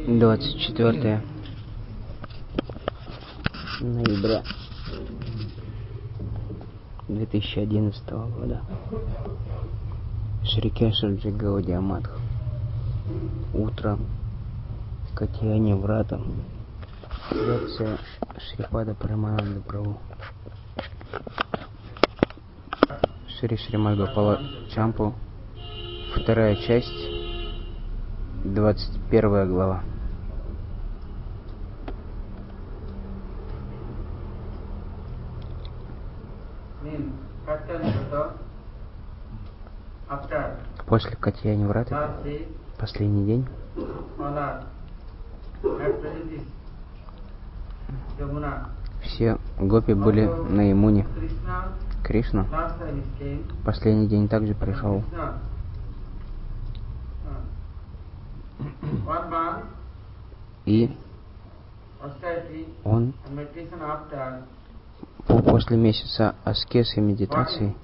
24 ноября 2011 года. Шри Кешавджи Гаудия Матх. Утро. Катьяни Врата. Лекция Шрипада Парамананда Прабху. Шри Шримад Гопала Чампу. Вторая часть. 21 глава. После Катьяни Враты, последний день, все гопи были на Ямуне. Кришна последний день также пришел. И он после месяца аскезы и медитации,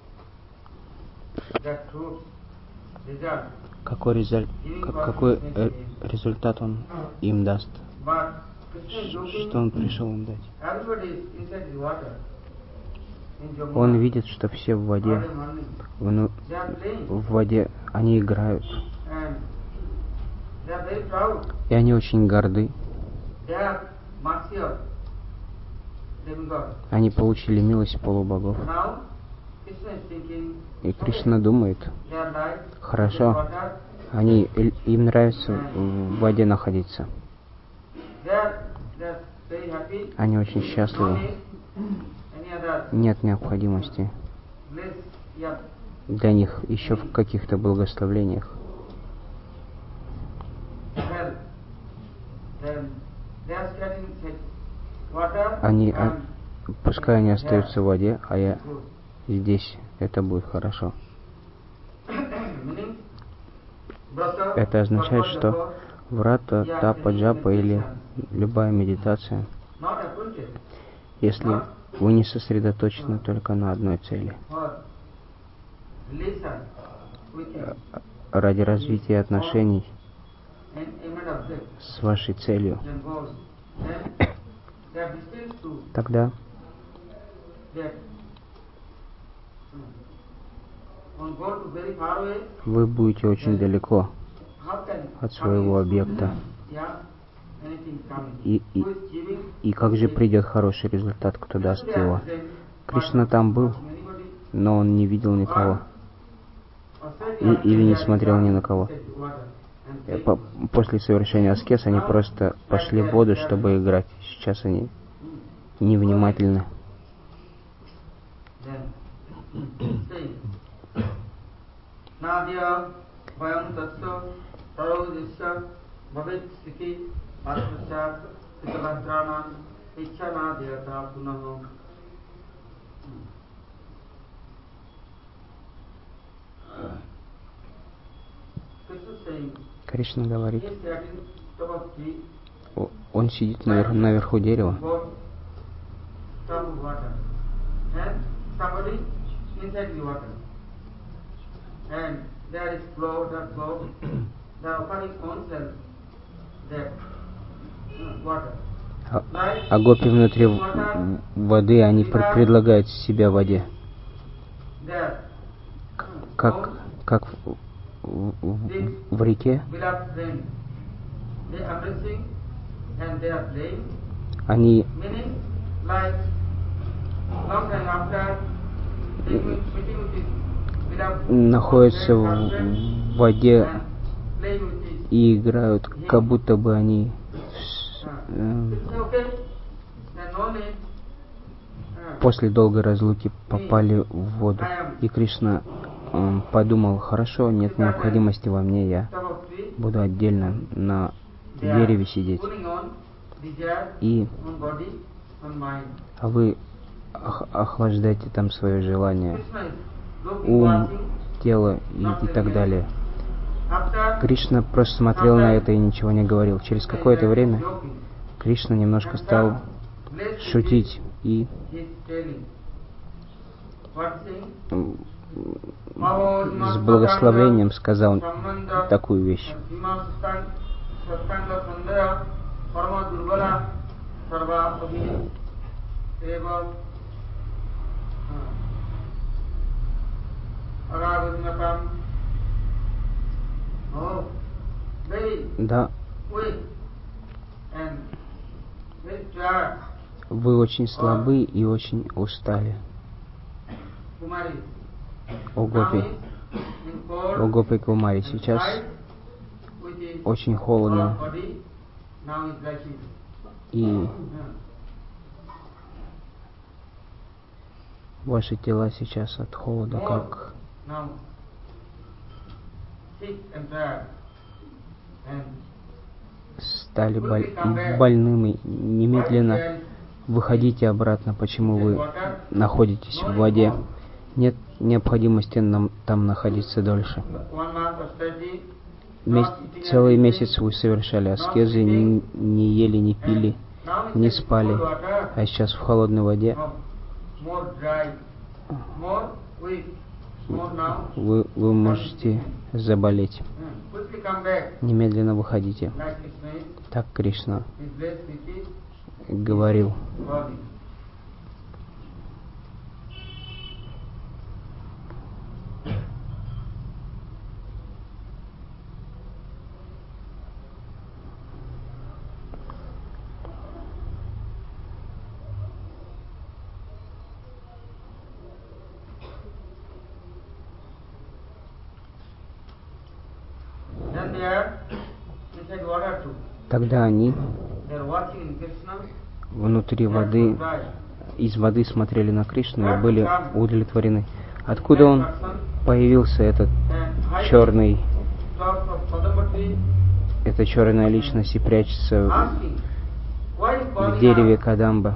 какой результат он им даст? Что он пришел им дать? Он видит, что все в воде они играют. И они очень горды. Они получили милость полубогов. И Кришна думает: хорошо, им нравится в воде находиться. Они очень счастливы. Нет необходимости для них еще в каких-то благословлениях. Пускай они остаются в воде, а я здесь, это будет хорошо. Это означает, что врата, тапа, джапа или любая медитация, если вы не сосредоточены только на одной цели, ради развития отношений с вашей целью, тогда вы будете очень далеко от своего объекта. И как же придет хороший результат, кто даст его? Кришна там был, но он не видел никого. Или не смотрел ни на кого. После совершения аскез они просто пошли в воду, чтобы играть. Сейчас они невнимательны. Кришна говорит, он сидит наверху дерева, а гопи внутри воды, они предлагают себя в воде. Как в реке. Они находятся в воде и играют, как будто бы они после долгой разлуки попали в воду. И Кришна подумал: хорошо, нет необходимости во мне, я буду отдельно на дереве сидеть. А вы охлаждаете там свое желание, ум, тело и так далее. Кришна просто смотрел на это и ничего не говорил. Через какое-то время Кришна немножко стал шутить и с благословением сказал такую вещь. Да, вы очень слабы и очень устали. О Гопи Кумари, сейчас очень холодно, и ваши тела сейчас от холода как стали больными. Немедленно выходите обратно. Почему вы находитесь в воде? Нет необходимости нам там находиться дольше. Целый месяц вы совершали аскезы, не ели, не пили, не спали, а сейчас в холодной воде вы можете заболеть. Немедленно выходите. Так Кришна говорил. Тогда они внутри воды, из воды смотрели на Кришну и были удовлетворены. Откуда он появился, эта черная личность, и прячется в дереве Кадамба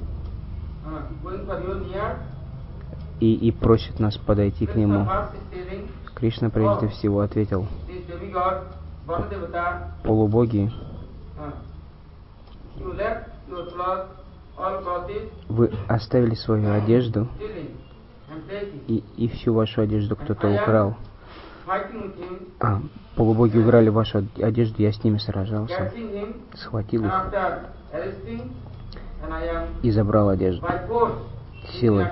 и просит нас подойти к нему? Кришна прежде всего ответил: полубоги, вы оставили свою одежду, и всю вашу одежду кто-то украл. Полубоги украли вашу одежду, я с ними сражался, схватил их и забрал одежду силой.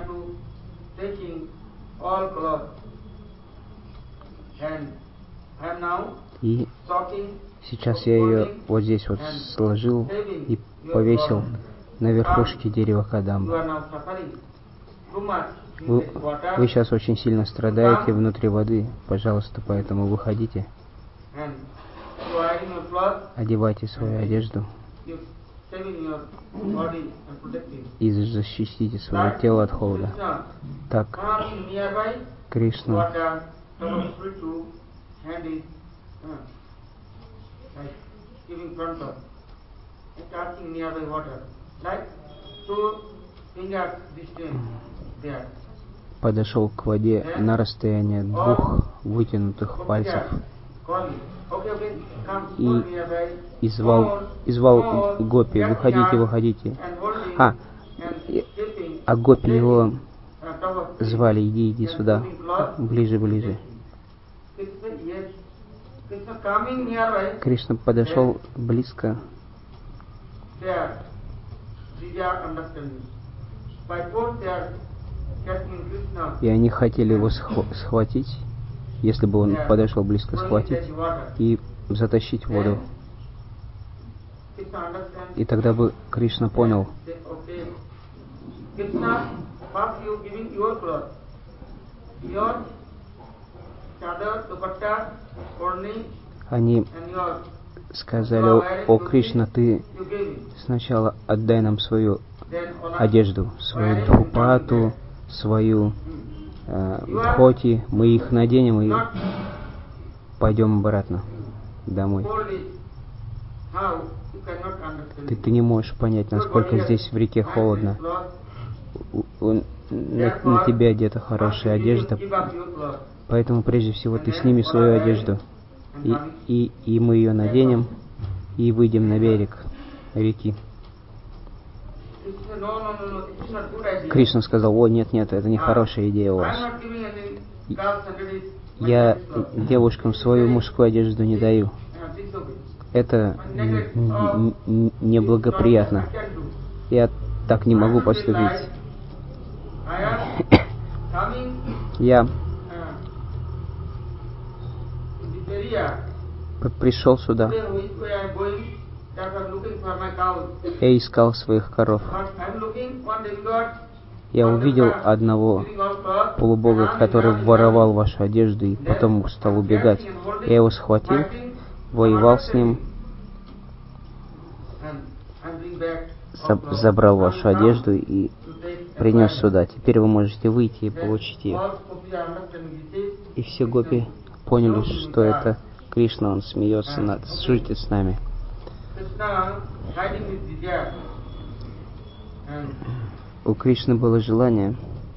И сейчас я ее вот здесь вот сложил и повесил на верхушке дерева Кадамба. Вы сейчас очень сильно страдаете внутри воды. Пожалуйста, поэтому выходите, одевайте свою одежду и защитите свое тело от холода. Так Кришна подошел к воде на расстояние 2 вытянутых пальцев и звал Гопи: выходите. А Гопи его звали: иди сюда, ближе. Кришна подошел близко, и они хотели его схватить, если бы он подошел близко, схватить и затащить в воду. И тогда бы Кришна понял: они сказали: о Кришна, ты сначала отдай нам свою одежду, свою дхупату, свою дхоти, мы их наденем и пойдем обратно домой. Ты не можешь понять, насколько здесь в реке холодно. На тебе одета хорошая одежда, поэтому прежде всего ты сними свою одежду, и мы ее наденем и выйдем на берег реки. Кришна сказал: о, нет, это не хорошая идея у вас. Я девушкам свою мужскую одежду не даю. это неблагоприятно. Я так не могу поступить. Я пришел сюда. Я искал своих коров. Я увидел одного полубога, который воровал вашу одежду и потом стал убегать. Я его схватил, воевал с ним, забрал вашу одежду и принес сюда. Теперь вы можете выйти и получить ее. И все гопи поняли, что это Кришна, он смеется, шутит с нами. У Кришны было желание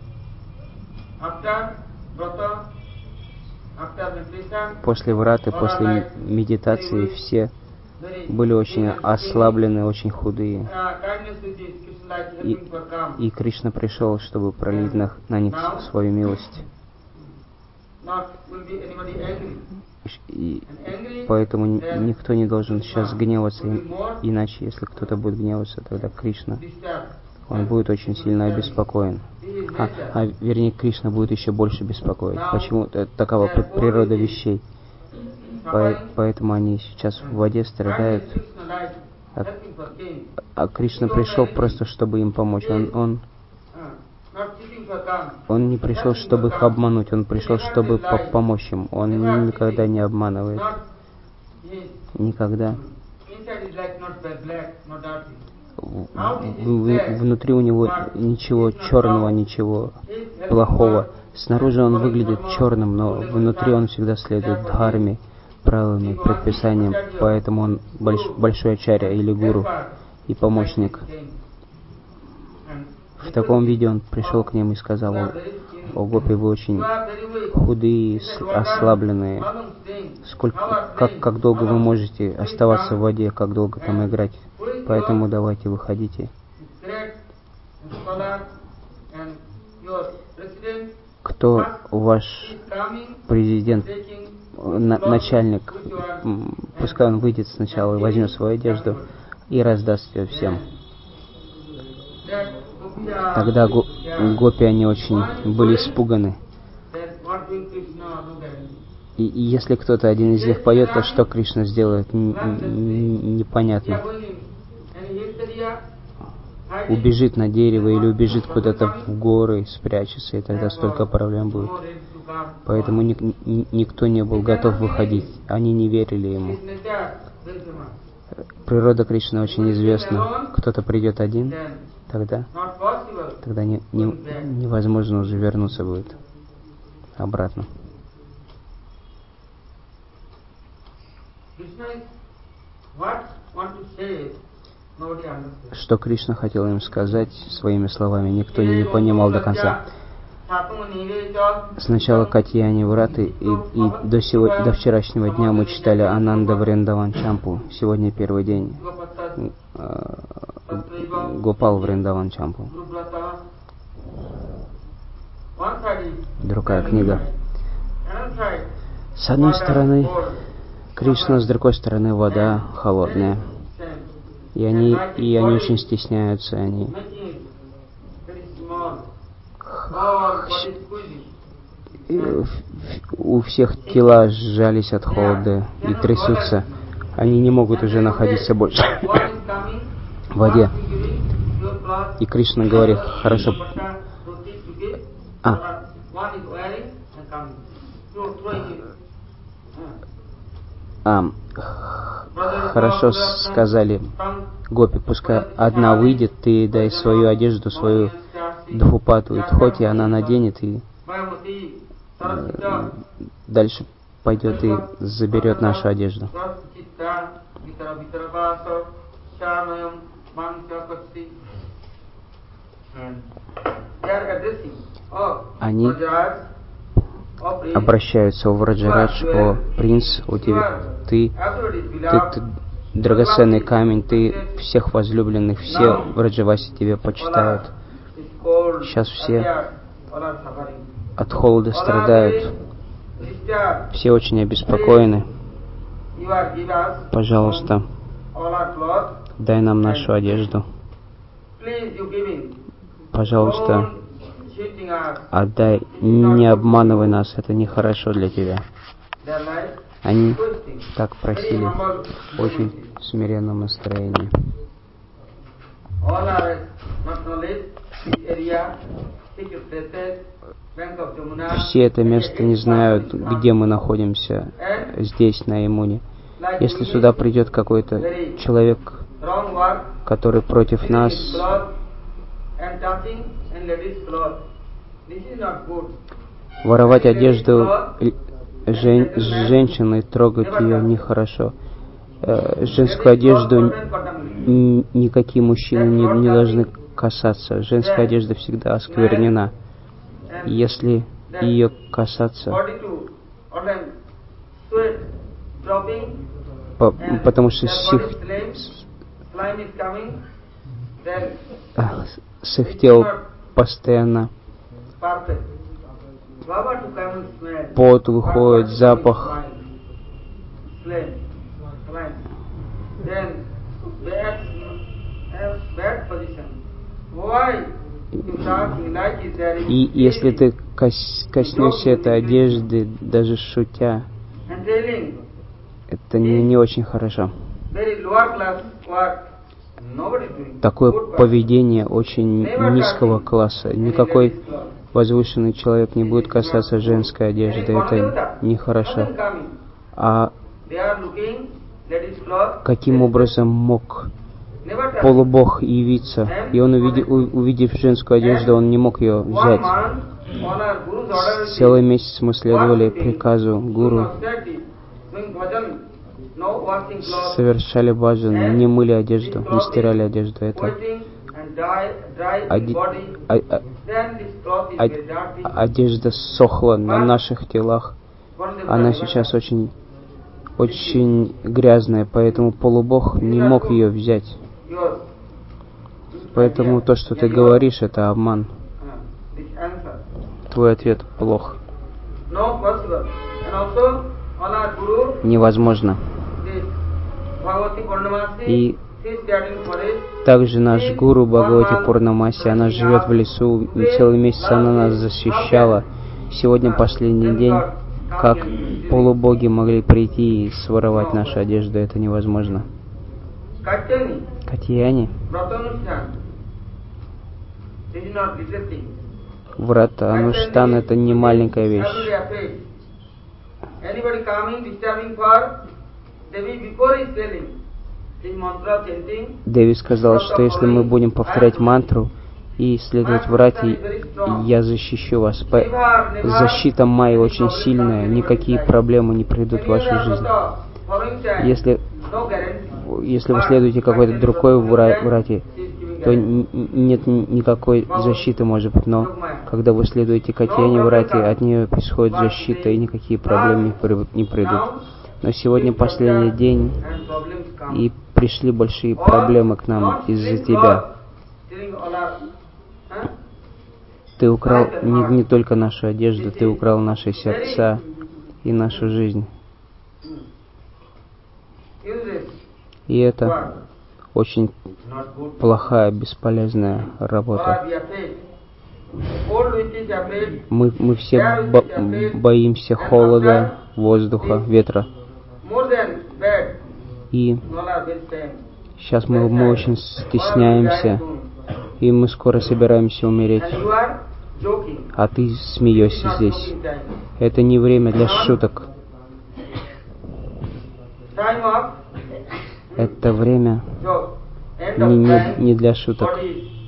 после враты, после медитации все были очень ослаблены, очень худые. И Кришна пришел, чтобы пролить на них свою милость. И поэтому никто не должен сейчас гневаться, иначе если кто-то будет гневаться, тогда Кришна, он будет очень сильно обеспокоен. Вернее, Кришна будет еще больше беспокоить. Почему? Такова природа вещей. Поэтому они сейчас в воде страдают. А Кришна пришел просто, чтобы им помочь. Он не пришел, чтобы их обмануть, он пришел, чтобы помочь им. Он никогда не обманывает. Никогда. Внутри у него ничего черного, ничего плохого. Снаружи он выглядит черным, но внутри он всегда следует дхарме, правилам и предписаниям. Поэтому он большой ачарья или гуру и помощник. В таком виде он пришел к ним и сказал: «О гопи, вы очень худые, ослабленные. Как долго вы можете оставаться в воде, как долго там играть? Поэтому давайте выходите». Кто ваш президент, начальник? Пускай он выйдет сначала и возьмет свою одежду и раздаст ее всем. Тогда гопи, они очень были испуганы. И если кто-то один из них поет, то что Кришна сделает, непонятно. Убежит на дерево или убежит куда-то в горы, спрячется, и тогда столько проблем будет. Поэтому никто не был готов выходить. Они не верили ему. Природа Кришны очень известна. Кто-то придет один, тогда невозможно уже вернуться будет обратно. Что Кришна хотел им сказать своими словами, никто не понимал до конца. Сначала Катьяни Враты, и до вчерашнего дня мы читали Ананда Вриндаван Чампу. Сегодня первый день Гопал Вриндаван Чампу. Другая книга. С одной стороны Кришна, с другой стороны вода холодная. И они очень стесняются, они у всех тела сжались от холода и трясутся. Они не могут уже находиться больше в воде. И Кришна говорит: хорошо. Хорошо, сказали гопи, пускай одна выйдет, ты дай свою одежду, свою дхупату и тхоти, она наденет и дальше пойдет и заберет нашу одежду. Они обращаются: о Враджарадж, о принц, о тебя, ты драгоценный камень, ты всех возлюбленных, все Враджаваси тебя почитают. Сейчас все от холода страдают, все очень обеспокоены. Пожалуйста, дай нам нашу одежду. Пожалуйста, отдай, не обманывай нас, это нехорошо для тебя. Они так просили в очень смиренном настроении. Все это место не знают, где мы находимся, здесь, на Ямуне. Если сюда придет какой-то человек, который против нас, воровать одежду женщины, трогать ее нехорошо. Женскую одежду никакие мужчины не должны касаться. Женская одежда всегда осквернена. Если ее касаться, потому что с их тел постоянно пот выходит, запах. И если ты коснешься этой одежды, даже шутя, это не очень хорошо. Такое поведение очень низкого класса. Никакой возвышенный человек не будет касаться женской одежды. Это нехорошо. А каким образом мог полубог явиться? И он, увидев женскую одежду, он не мог ее взять. Целый месяц мы следовали приказу гуру, совершали баджан, не мыли одежду, не стирали одежду. Это одежда сохла на наших телах. Она сейчас очень грязная, поэтому полубог не мог ее взять. Поэтому то, что ты говоришь, это обман. Твой ответ плох. Невозможно. И также наш гуру Бхагавати Пурнамаси, она живет в лесу, и целый месяц она нас защищала. Сегодня последний день. Как полубоги могли прийти и своровать нашу одежду? Это невозможно. Катьяни. Врата Ануштан — это не маленькая вещь. Деви сказал, что если мы будем повторять мантру и следовать врате, я защищу вас. Защита Майи очень сильная, никакие проблемы не придут в вашу жизнь. Если вы следуете какой-то другой врате, то нет никакой защиты, может быть, но когда вы следуете Катьяни врате, от нее происходит защита, и никакие проблемы не придут. Но сегодня последний день, и пришли большие проблемы к нам из-за тебя. Ты украл не только нашу одежду, ты украл наши сердца и нашу жизнь. И это очень плохая, бесполезная работа. Мы все боимся холода, воздуха, ветра. И сейчас мы очень стесняемся, и мы скоро собираемся умереть. А ты смеешься здесь. Это не время для шуток. Это время не для шуток.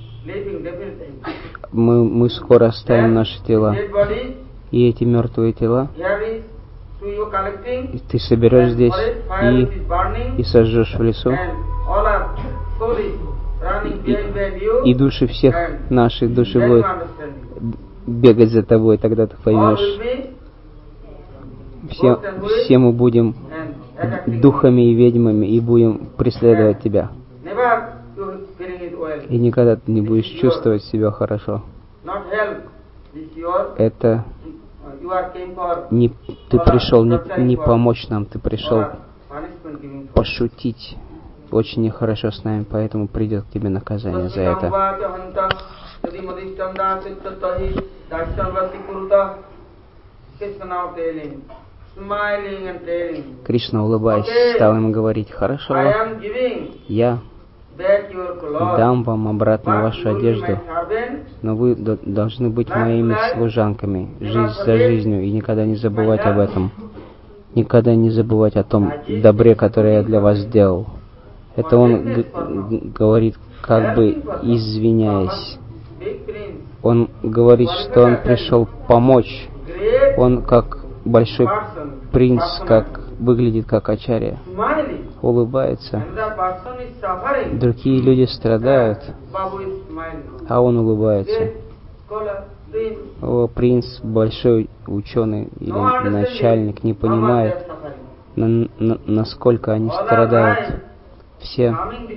Мы скоро оставим наши тела. И эти мертвые тела ты соберешь здесь и сожжешь в лесу. И души всех, наших души будут бегать за тобой, тогда ты поймешь. Все мы будем духами и ведьмами и будем преследовать тебя. И никогда ты не будешь чувствовать себя хорошо. Это ты пришел не помочь нам, ты пришел пошутить очень нехорошо с нами, поэтому придет к тебе наказание за это. Кришна, улыбаясь, стал им говорить: хорошо, я дам вам обратно вашу одежду, но вы должны быть моими служанками, жизнь за жизнью, и никогда не забывать об этом. Никогда не забывать о том добре, которое я для вас сделал. Это он говорит, как бы извиняясь. Он говорит, что он пришел помочь. Он как большой принц, как выглядит как ачарья, улыбается. Другие люди страдают, а он улыбается. О, принц, большой ученый или начальник не понимает, насколько они страдают. Все.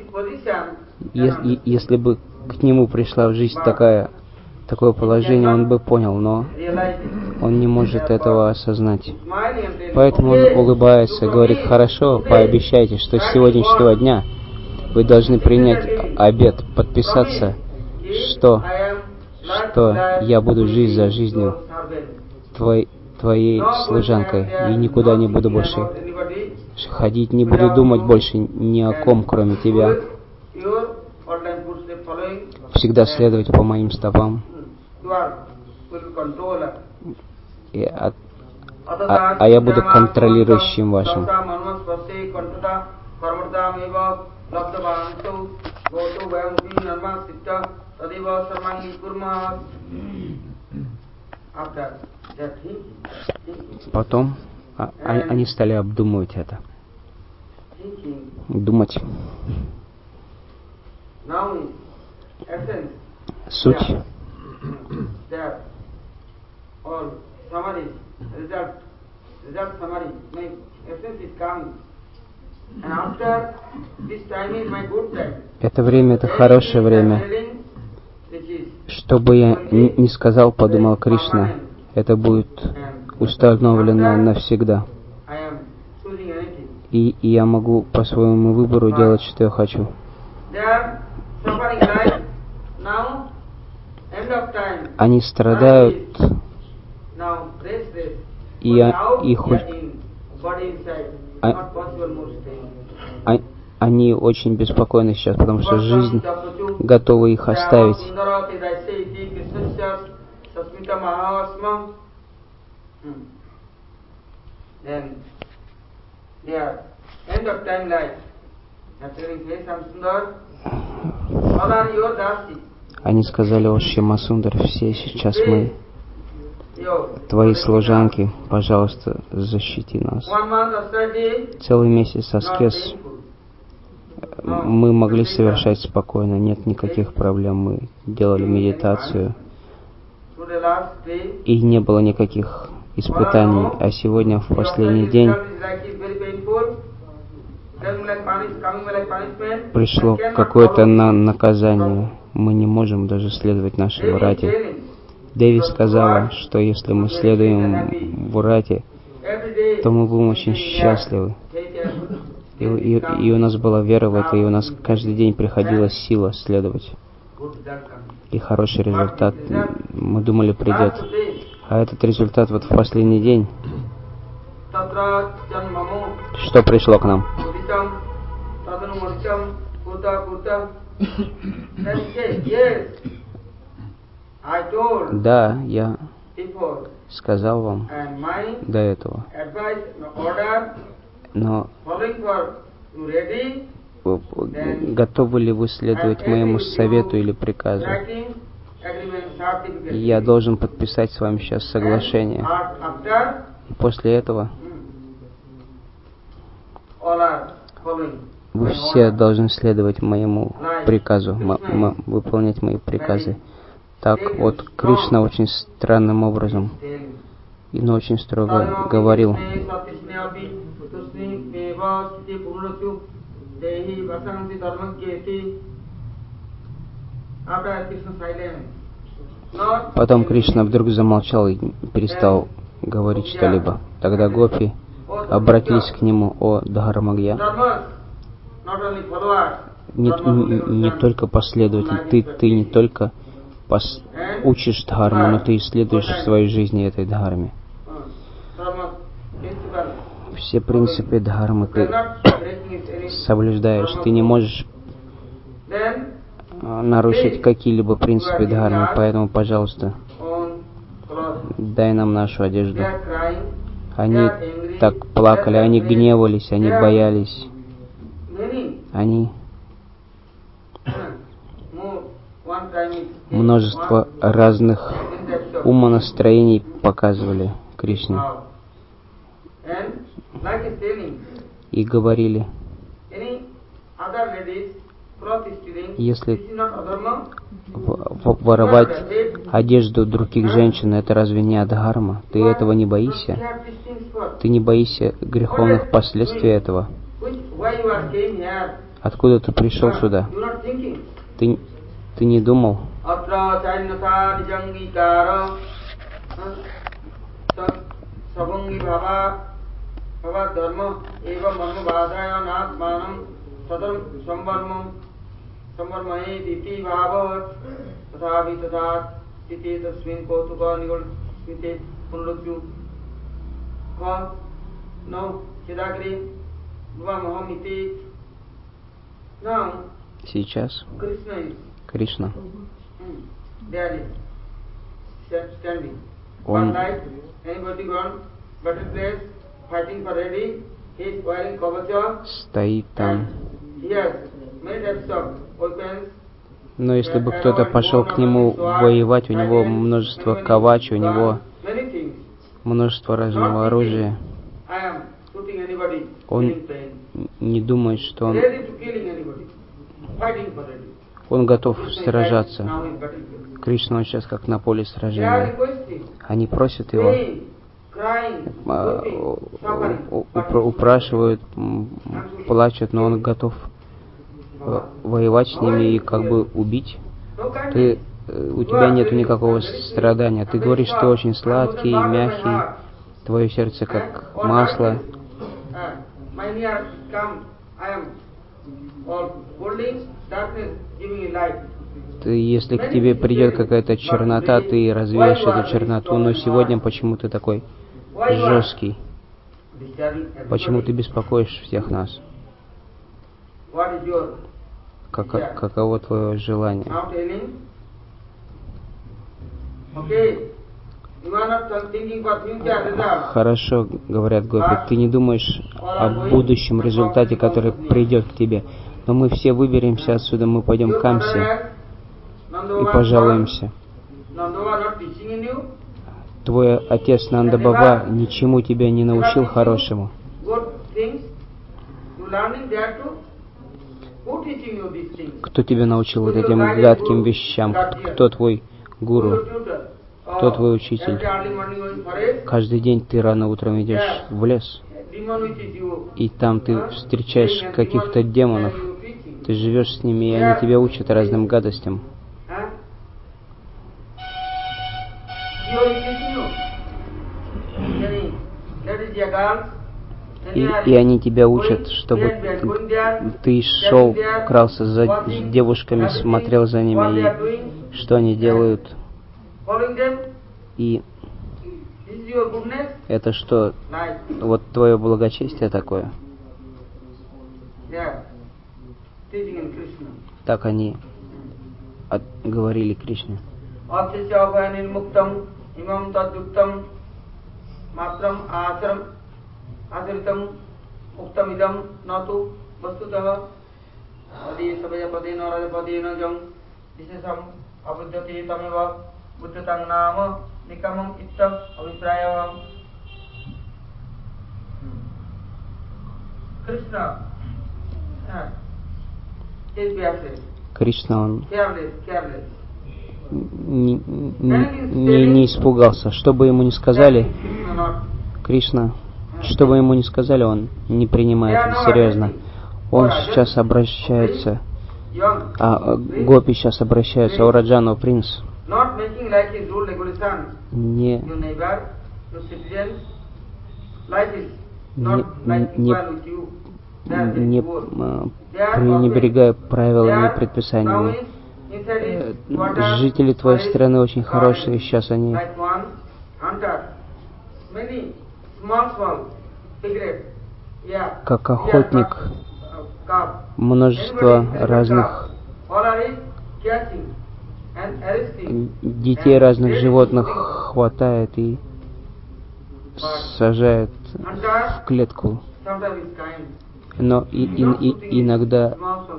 Если бы к нему пришла в жизнь такое положение, он бы понял, но он не может этого осознать. Поэтому он улыбается, говорит: хорошо, пообещайте, что с сегодняшнего дня вы должны принять обет, подписаться, что я буду жизнь за жизнью твоей служанкой, и никуда не буду больше ходить, не буду думать больше ни о ком, кроме тебя. Всегда следовать по моим стопам. А я буду контролирующим вашим. Потом они стали обдумывать это. Думать. Суть. Это время — это хорошее время. Что бы я ни сказал, подумал Кришна, это будет установлено навсегда. И я могу по своему выбору делать, что я хочу. Они страдают, они очень беспокойны сейчас, потому что жизнь готова их оставить. Они сказали: о Шьямасундар, все сейчас мы твои служанки, пожалуйста, защити нас. Целый месяц аскез мы могли совершать спокойно, нет никаких проблем, мы делали медитацию, и не было никаких испытаний. А сегодня, в последний день, пришло какое-то наказание. Мы не можем даже следовать нашей Врате. Деви сказала, что если мы следуем Врате, то мы будем очень счастливы. И у нас была вера в это, и у нас каждый день приходилась сила следовать. И хороший результат, мы думали, придет. А этот результат вот в последний день. Что пришло к нам? Да, я сказал вам до этого. Но готовы ли вы следовать моему совету или приказу? Я должен подписать с вами сейчас соглашение. И после этого вы все должны следовать моему приказу, выполнять мои приказы. Так вот, Кришна очень странным образом, но очень строго говорил. Потом Кришна вдруг замолчал и перестал говорить что-либо. Тогда гопи обратились к нему: «О Дхармагья, не только последователь, ты не только учишь дхарму, но ты исследуешь в своей жизни этой дхарме. Все принципы дхармы ты соблюдаешь, ты не можешь нарушить какие-либо принципы дхармы, поэтому, пожалуйста, дай нам нашу одежду». Они так плакали, они гневались, они боялись, они множество разных умонастроений показывали Кришне и говорили: если воровать одежду других женщин, это разве не адхарма? Ты этого не боишься? Ты не боишься греховных последствий этого? Откуда ты пришел сюда? Ты не думал? Сейчас Кришна, он стоит там. Но если бы кто-то пошел к нему воевать, у него множество кавач, у него множество разного оружия. Он не думает, что он готов сражаться. Кришна, он сейчас как на поле сражения. Они просят его, упрашивают, плачут, но он готов воевать с ними и как бы убить. У тебя нет никакого страдания. Ты говоришь, что ты очень сладкий, мягкий, твое сердце как масло. Если к тебе придет какая-то чернота, ты развеешь эту черноту, но сегодня почему ты такой жесткий? Почему ты беспокоишь всех нас? Каково твое желание? Хорошо, говорят гопи, ты не думаешь о будущем результате, который придет к тебе. Но мы все выберемся отсюда, мы пойдем к Камсе и пожалуемся. Твой отец Нанда Баба ничему тебя не научил хорошему. Кто тебя научил вот этим гадким вещам? Кто твой гуру? Кто твой учитель? Каждый день ты рано утром идешь в лес, и там ты встречаешь каких-то демонов. Ты живешь с ними, и они тебя учат разным гадостям. И они тебя учат, чтобы ты шел, крался за девушками, смотрел за ними, и что они делают. И это что? Вот твое благочестие такое? Так они говорили Кришне. Кришна, он не испугался. Что бы ему ни сказали, Кришна, что бы ему ни сказали, он не принимает это серьезно. Он сейчас обращается, гопи сейчас обращаются: «О Раджан, о принц, не пренебрегая правилами и предписаниями. Жители твоей страны очень хорошие, сейчас они как охотник, множество разных детей разных животных хватает и сажает в клетку. Но иногда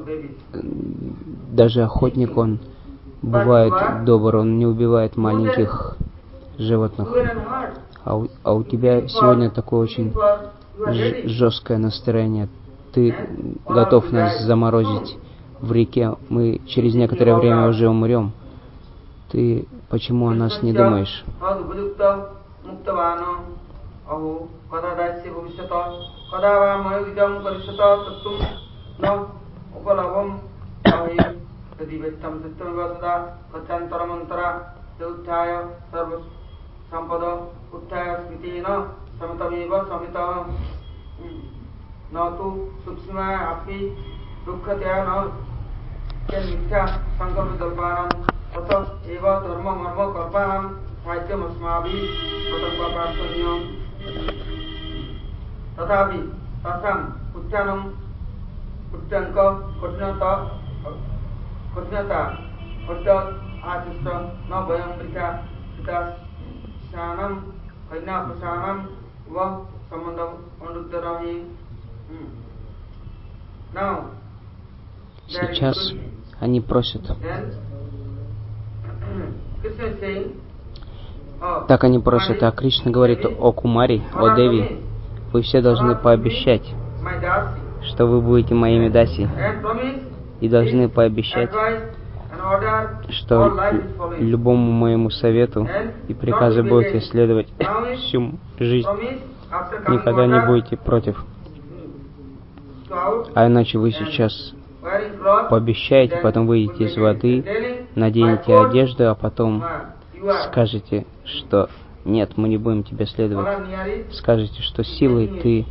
даже охотник, он бывает добр, он не убивает маленьких животных. А у тебя сегодня такое очень жесткое настроение. Ты готов нас заморозить в реке. Мы через некоторое время уже умрем. Ты почему о нас не думаешь? Сейчас они просят. Так они просят, а Кришна говорит: о Кумари, о Деви, вы все должны пообещать, что вы будете моими даси, и должны пообещать, что любому моему совету и приказу будете следовать всю жизнь, никогда не будете против. А иначе вы сейчас пообещаете, потом выйдете из воды, наденете одежду, а потом скажете, что нет, мы не будем тебе следовать. Скажете, что силой ты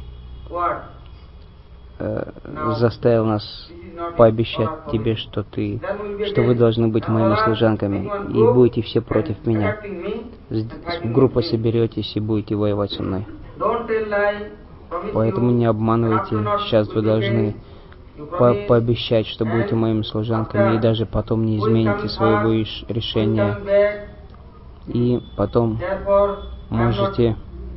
заставил нас пообещать тебе, что вы должны быть моими служанками, и будете все против меня. Группа соберетесь и будете воевать со мной. Поэтому не обманывайте. Сейчас вы должны пообещать, что будете моими служанками, и даже потом не измените своего решения. И потом можете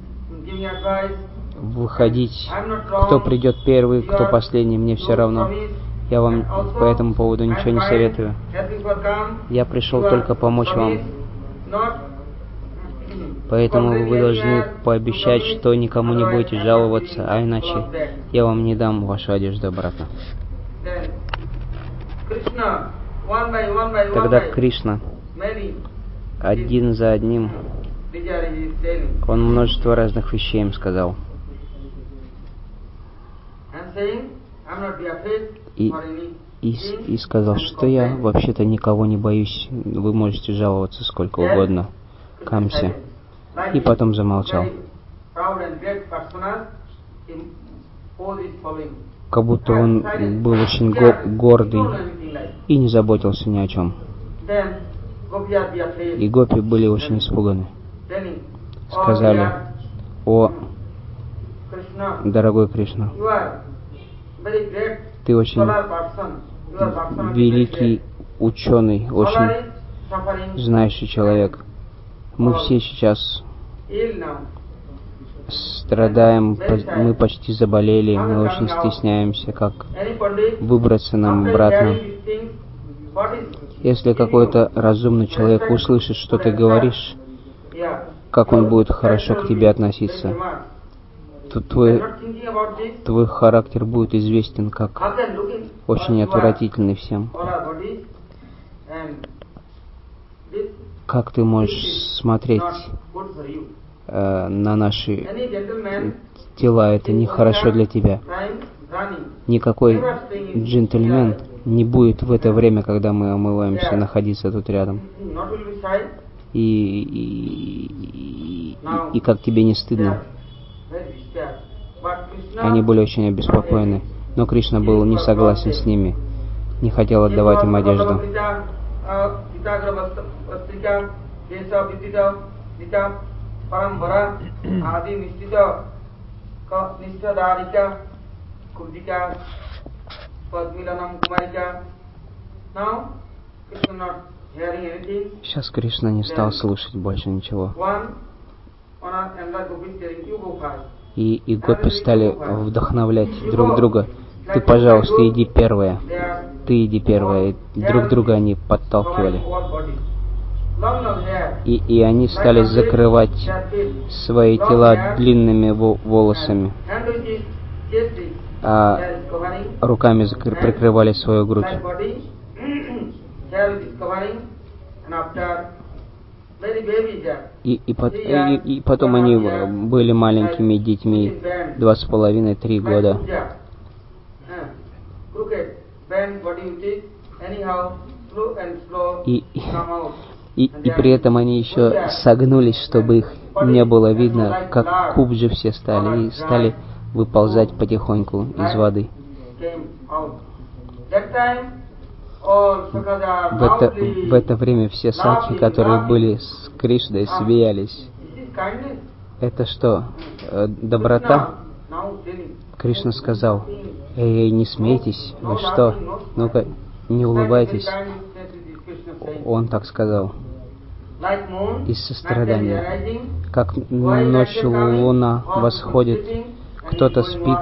выходить, кто придет первый, кто последний, мне все равно. Я вам по этому поводу ничего не советую. Я пришел только помочь вам. Поэтому вы должны пообещать, что никому не будете жаловаться, а иначе я вам не дам вашу одежду обратно. Тогда Кришна один за одним, он множество разных вещей им сказал. И сказал, что я вообще-то никого не боюсь, вы можете жаловаться сколько угодно, Камсе. И потом замолчал. Как будто он был очень гордый и не заботился ни о чем. И гопи были очень испуганы. Сказали: о, дорогой Кришна, ты очень великий ученый, очень знающий человек. Мы все сейчас страдаем, мы почти заболели, мы очень стесняемся, как выбраться нам обратно. Если какой-то разумный человек услышит, что ты говоришь, как он будет хорошо к тебе относиться, то твой характер будет известен как очень отвратительный всем. Как ты можешь смотреть на наши тела? Это нехорошо для тебя. Никакой джентльмен не будет в это время, когда мы омываемся, находиться тут рядом. И как тебе не стыдно? Они были очень обеспокоены, но Кришна был не согласен с ними, не хотел отдавать им одежду. Сейчас Кришна не стал слушать больше ничего. И гопи стали вдохновлять друг друга. Ты, пожалуйста, иди первая. Ты иди первая. И друг друга они подталкивали. И они стали закрывать свои тела длинными волосами, а руками прикрывали свою грудь. И потом они были маленькими детьми, 2,5-3 года. И при этом они еще согнулись, чтобы их не было видно, как кубжи все стали, и стали выползать потихоньку из воды. В это время все сакхи, которые были с Кришной, смеялись. Это что, доброта? Кришна сказал: «Эй, не смейтесь, вы что? Ну-ка, не улыбайтесь». Он так сказал из сострадания. Как ночью луна восходит, кто-то спит.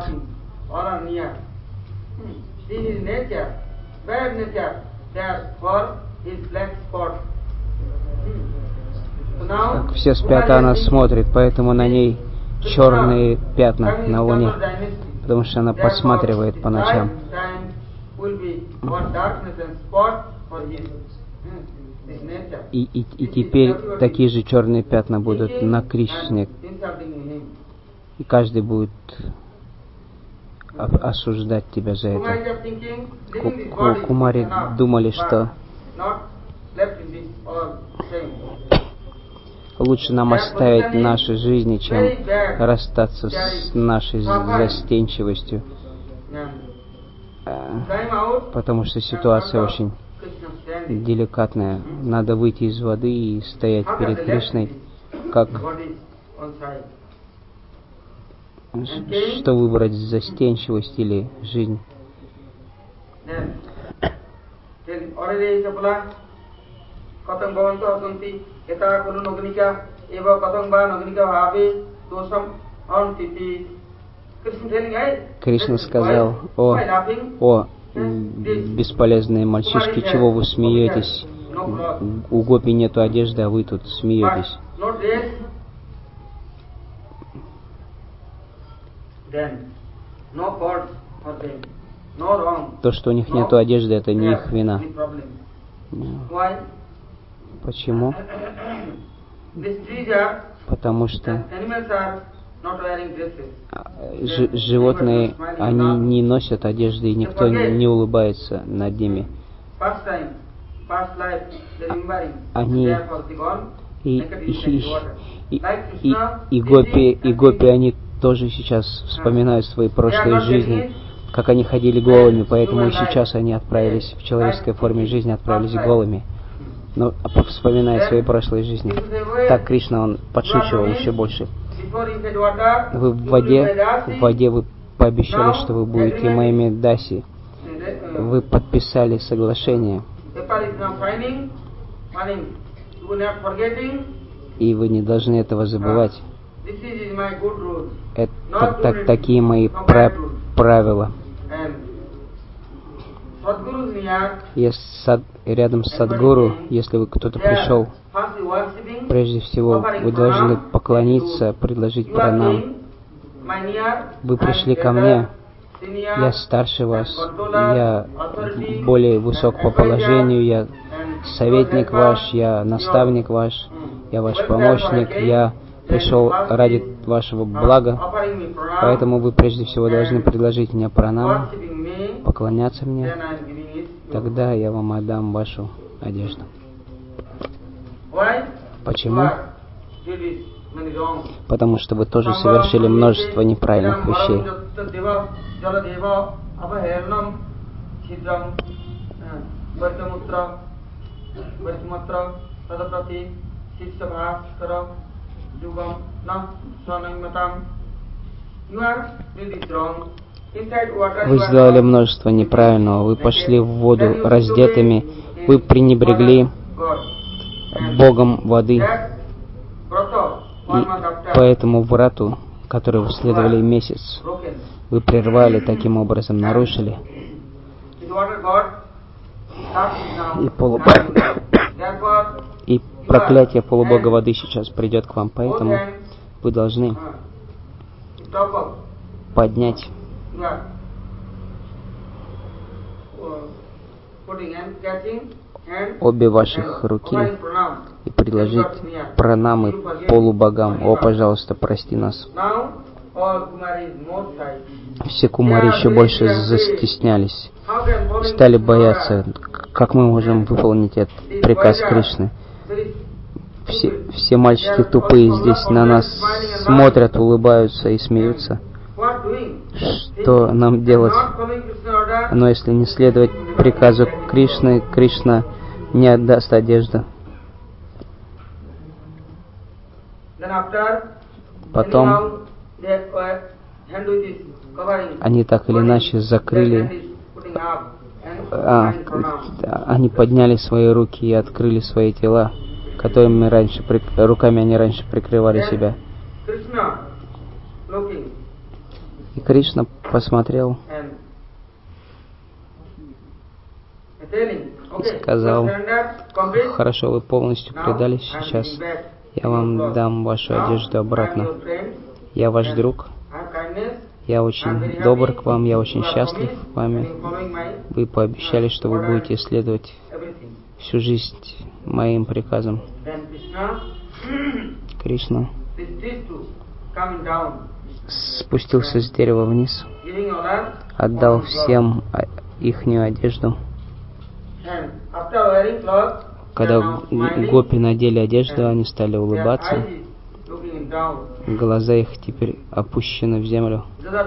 Как все спят, а она смотрит, поэтому на ней черные пятна на луне, потому что она посматривает по ночам. И теперь такие же черные пятна будут на Кришне, и каждый будет осуждать тебя за это. Кумари думали, что лучше нам оставить наши жизни, чем расстаться с нашей застенчивостью, потому что ситуация очень деликатная. Надо выйти из воды и стоять перед Кришной, как что выбрать, застенчивость или жизнь. Кришна сказал: о, бесполезные мальчишки, чего вы смеетесь? У гопи нету одежды, а вы тут смеетесь. То, что у них нету одежды, это не их вина. Почему? Потому что животные, они не носят одежды, и никто не улыбается над ними. Они и гопи, они тоже сейчас вспоминают свои прошлые жизни, как они ходили голыми, поэтому и сейчас они отправились в человеческой форме жизни, отправились голыми, но вспоминая свои прошлые жизни. Так Кришна, он подшучивал еще больше. Вы в воде вы пообещали, что вы будете моими даси. Вы подписали соглашение, и вы не должны этого забывать. Это такие мои правила. Рядом с Садгуру, если кто-то пришел, прежде всего вы должны поклониться, предложить пранам. Вы пришли ко мне, я старше вас, я более высок по положению, я советник ваш, я наставник ваш, я ваш помощник, я пришел ради вашего блага, поэтому вы прежде всего должны предложить мне пранам, поклоняться мне, тогда я вам отдам вашу одежду. Почему? Потому что вы тоже совершили множество неправильных вещей. Вы сделали множество неправильного, вы пошли в воду раздетыми, вы пренебрегли Богом воды, и поэтому врату, которую вы следовали месяц, вы прервали, таким образом нарушили. И проклятие полубога воды сейчас придет к вам, поэтому вы должны поднять обе ваших руки и предложить пранамы полубогам. О, пожалуйста, прости нас. Все кумари еще больше застеснялись, стали бояться, как мы можем выполнить этот приказ Кришны. Все мальчики тупые здесь на нас смотрят, улыбаются и смеются. Что нам делать? Но если не следовать приказу Кришны, Кришна не отдаст одежду. Потом они так или иначе закрыли, они подняли свои руки и открыли свои тела, которыми руками они раньше прикрывали себя. И Кришна посмотрел и сказал: хорошо, вы полностью предались, сейчас я вам дам вашу одежду обратно. Я ваш друг, я очень добр к вам, я очень счастлив с вами. Вы пообещали, что вы будете следовать всю жизнь моим приказам. Кришна спустился с дерева вниз, отдал всем ихнюю одежду. Когда гопи надели одежду, они стали улыбаться. Глаза их теперь опущены в землю.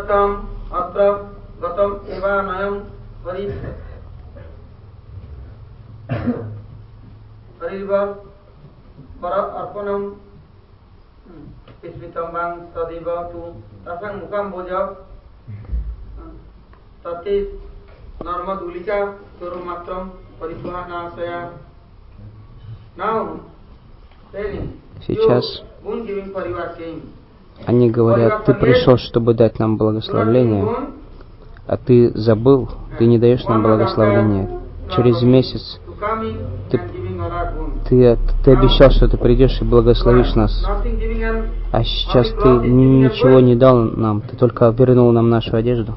Сейчас они говорят: ты пришел, чтобы дать нам благословление, а ты забыл, ты не даешь нам благословения. Через месяц ты обещал, что ты придешь и благословишь нас, а сейчас ты ничего не дал нам, ты только вернул нам нашу одежду.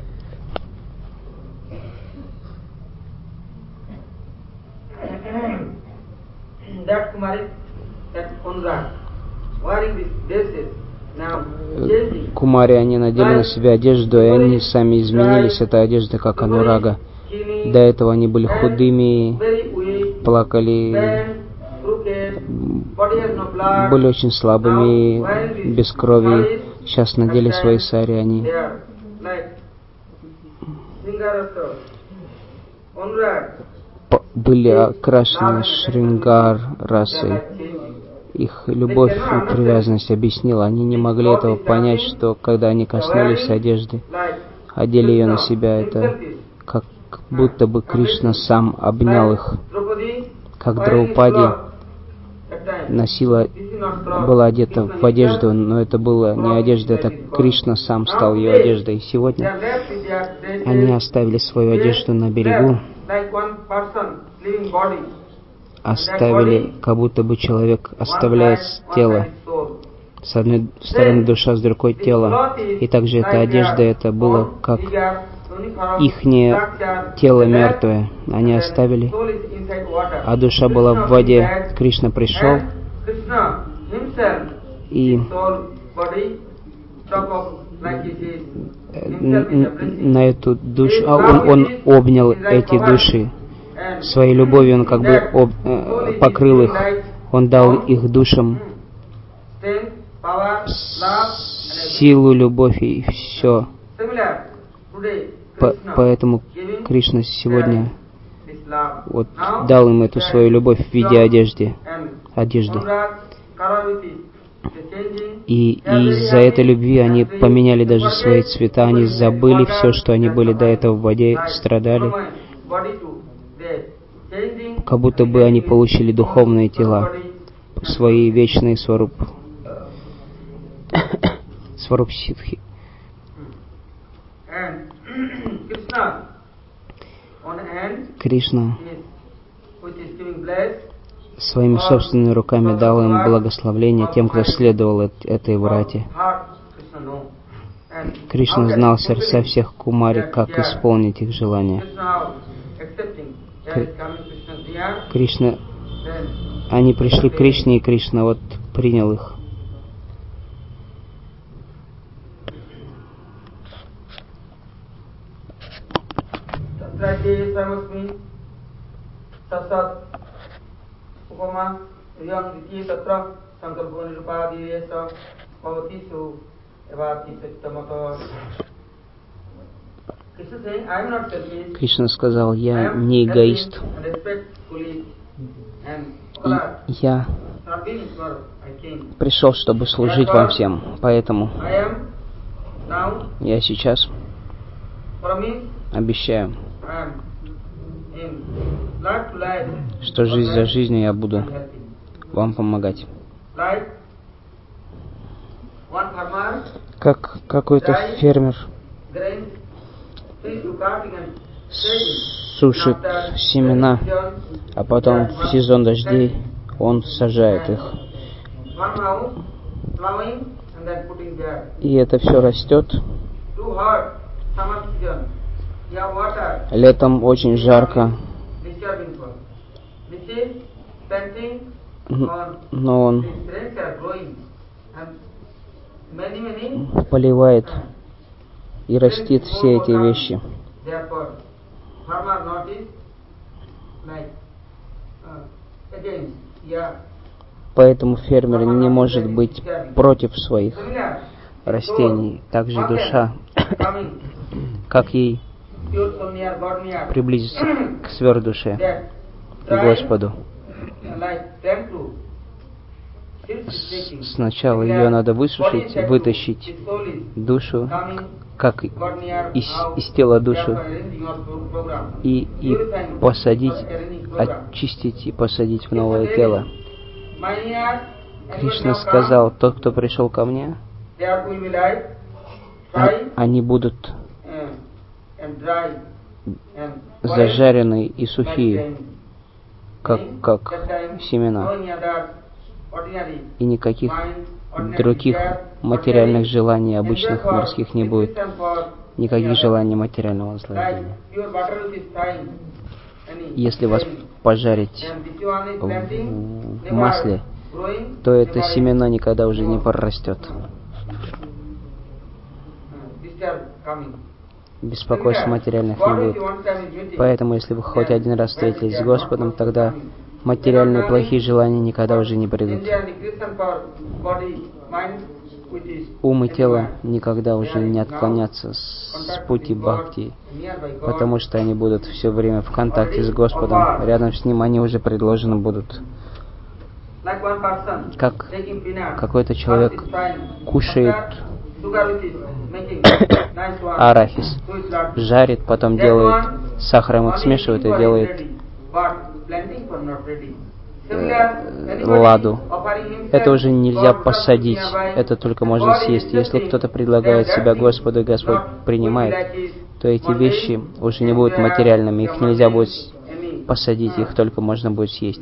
Кумари, они надели на себя одежду, и они сами изменились. Эта одежда как анурага. До этого они были худыми, плакали, были очень слабыми, без крови. Сейчас надели свои сари, они были окрашены шрингар расой. Их любовь и привязанность объяснила. Они не могли этого понять, что когда они коснулись одежды, одели ее на себя, это как будто бы Кришна сам обнял их. Как Драупади была одета в одежду, но это была не одежда, это Кришна сам стал ее одеждой. И сегодня они оставили свою одежду на берегу, оставили, как будто бы человек оставляет тело. С одной стороны душа, с другой тело. И также эта одежда, это было как ихнее тело мертвое. Они оставили, а душа была в воде. Кришна пришел и на эту душу, он обнял эти души. Своей любовью он как бы покрыл их. Он дал их душам силу, любовь и все. Поэтому Кришна сегодня вот дал им эту свою любовь в виде одежды. И из-за этой любви они поменяли даже свои цвета, они забыли все, что они были до этого в воде, страдали, как будто бы они получили духовные тела, свои вечные сваруб ситхи. Кришна своими собственными руками дал им благословление тем, кто следовал этой врате. Кришна знал сердца всех кумари, как исполнить их желания. Кришна, они пришли к Кришне, и Кришна вот принял их. Кришна сказал: я не эгоист, и я пришел, чтобы служить вам всем, поэтому я сейчас обещаю, что жизнь за жизнью я буду вам помогать. Как какой-то фермер сушит семена, а потом в сезон дождей он сажает их. И это все растет. Летом очень жарко, но он поливает и растит все эти вещи. Поэтому фермер не может быть против своих растений. Также душа, как ей приблизиться к сверхдуше, к Господу. Сначала ее надо высушить, вытащить душу, как из тела душу, и посадить, очистить и посадить в новое тело. Кришна сказал: тот, кто пришел ко мне, они будут зажаренные и сухие, как семена. И никаких других материальных желаний обычных мирских не будет. Никаких желаний материального наслаждения. Если вас пожарить в масле, то это семена никогда уже не прорастет. Беспокойств материальных не будет. Поэтому, если вы хоть один раз встретились с Господом, тогда материальные плохие желания никогда уже не придут. Ум и тело никогда уже не отклонятся с пути бхакти, потому что они будут все время в контакте с Господом. Рядом с Ним они уже предложены будут. Как какой-то человек кушает арахис, жарит, потом делает сахаром, их смешивает и делает ладу. Это уже нельзя посадить, это только можно съесть. Если кто-то предлагает себя Господу, и Господь принимает, то эти вещи уже не будут материальными, их нельзя будет посадить, их только можно будет съесть.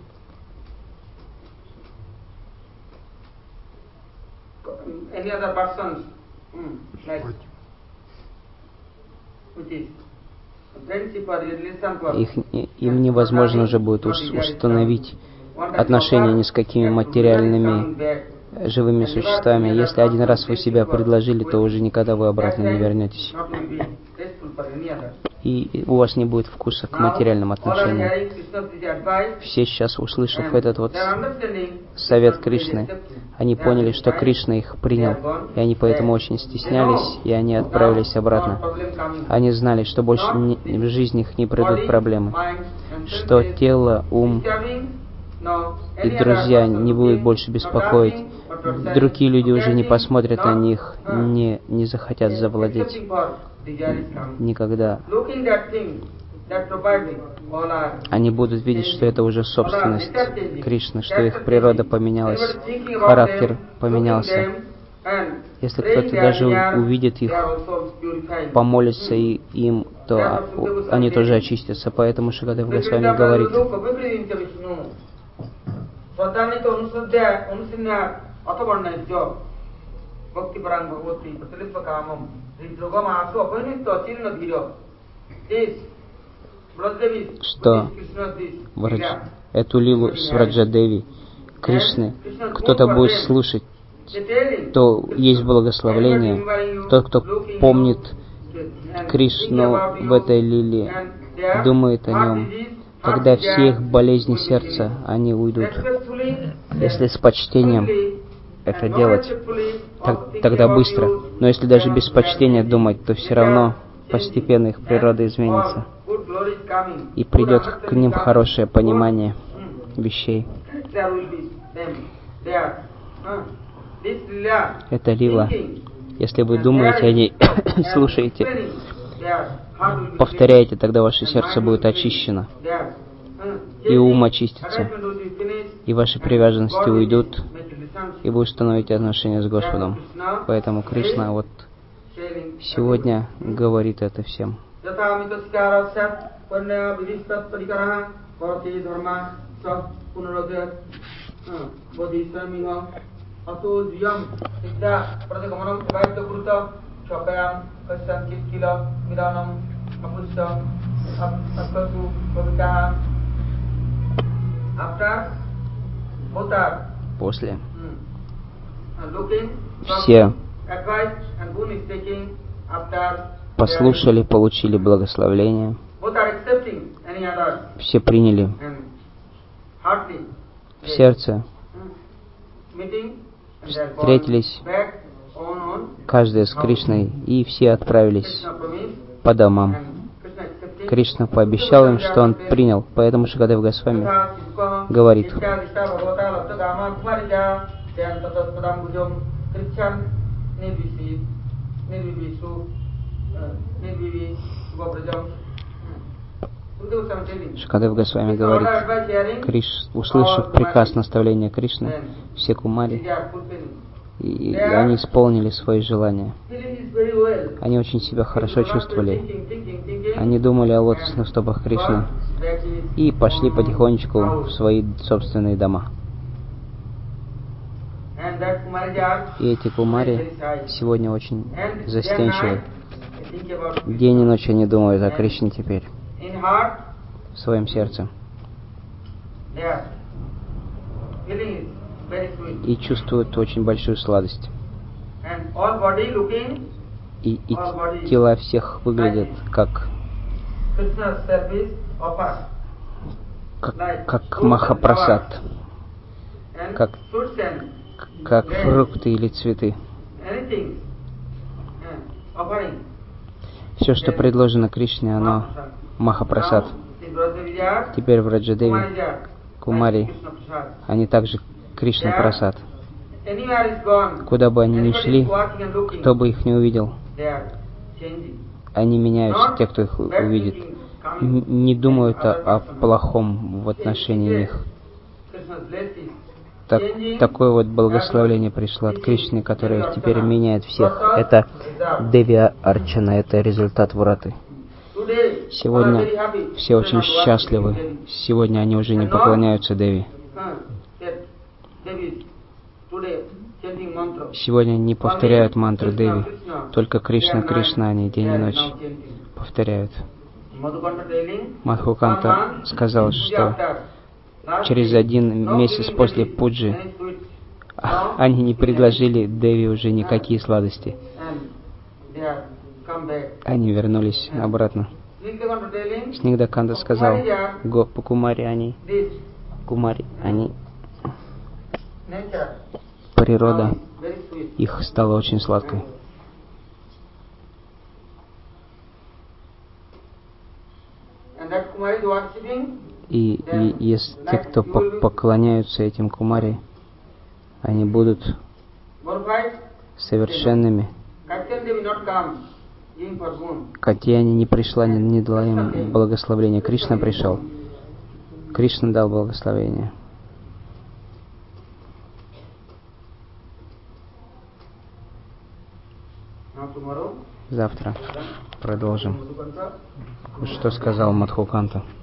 Им невозможно уже будет установить отношения ни с какими материальными живыми существами. Если один раз вы себя предложили, то уже никогда вы обратно не вернетесь. и у вас не будет вкуса к материальным отношениям. Все сейчас, услышав этот вот совет Кришны, они поняли, что Кришна их принял, и они поэтому очень стеснялись, и они отправились обратно. Они знали, что больше в жизни их не придут проблемы, что тело, ум и друзья не будут больше беспокоить. Другие люди уже не посмотрят на них, не захотят завладеть никогда. Они будут видеть, что это уже собственность Кришны, что их природа поменялась, характер поменялся. Если кто-то даже увидит их, помолится им, то они тоже очистятся. Поэтому Шукадев Госвами говорит: что эту лилу с Враджадеви Кришны кто-то будет слушать, то есть благословление. Тот, кто помнит Кришну в этой лиле, думает о нем, тогда все их болезни сердца, они уйдут. Если с почтением это делать, тогда быстро. Но если даже без почтения думать, то все равно постепенно их природа изменится. И придет к ним хорошее понимание вещей. Это лила. Если вы думаете о ней, слушаете, повторяйте, тогда ваше сердце будет очищено. И ум очистится. И ваши привязанности уйдут. И вы установите отношения с Господом. Поэтому Кришна вот сегодня говорит это всем. После все послушали, получили благословление, все приняли в сердце, встретились, каждый с Кришной, и все отправились по домам. Кришна пообещал им, что он принял, поэтому Шукадев Госвами говорит: Шукадев Госвами говорит, услышав приказ наставления Кришны, все кумари, и они исполнили свои желания. Они очень себя хорошо чувствовали. Они думали о лотосных стопах Кришны и пошли потихонечку в свои собственные дома. И эти кумари сегодня очень застенчивы. День и ночь они думают о Кришне теперь в своем сердце. И чувствуют очень большую сладость. И тела всех выглядят как махапрасад, как фрукты или цветы. Все, что предложено Кришне, оно махапрасад. Теперь в Враджадеви кумари, они также Кришна Прасад. Куда бы они ни шли, кто бы их не увидел, они меняются, те, кто их увидит. Не думают о плохом в отношении них. Такое вот благословение пришло от Кришны, которое теперь меняет всех. Это Деви Арчана, это результат Враты. Сегодня все очень счастливы. Сегодня они уже не поклоняются Деви. Сегодня не повторяют мантру Деви. Только Кришна, Кришна, они день и ночь повторяют. Мадхуканта сказал, что через 1 месяц после пуджи они не предложили Деви уже никакие сладости. Они вернулись обратно. Снегдаканда сказал, Гопа Кумари, они, природа их стала очень сладкой. И если те, кто поклоняются этим Кумари, они будут совершенными. Катьяни не пришла, не дала им благословения. Кришна пришел. Кришна дал благословение. Завтра продолжим. Что сказал Мадхуканта.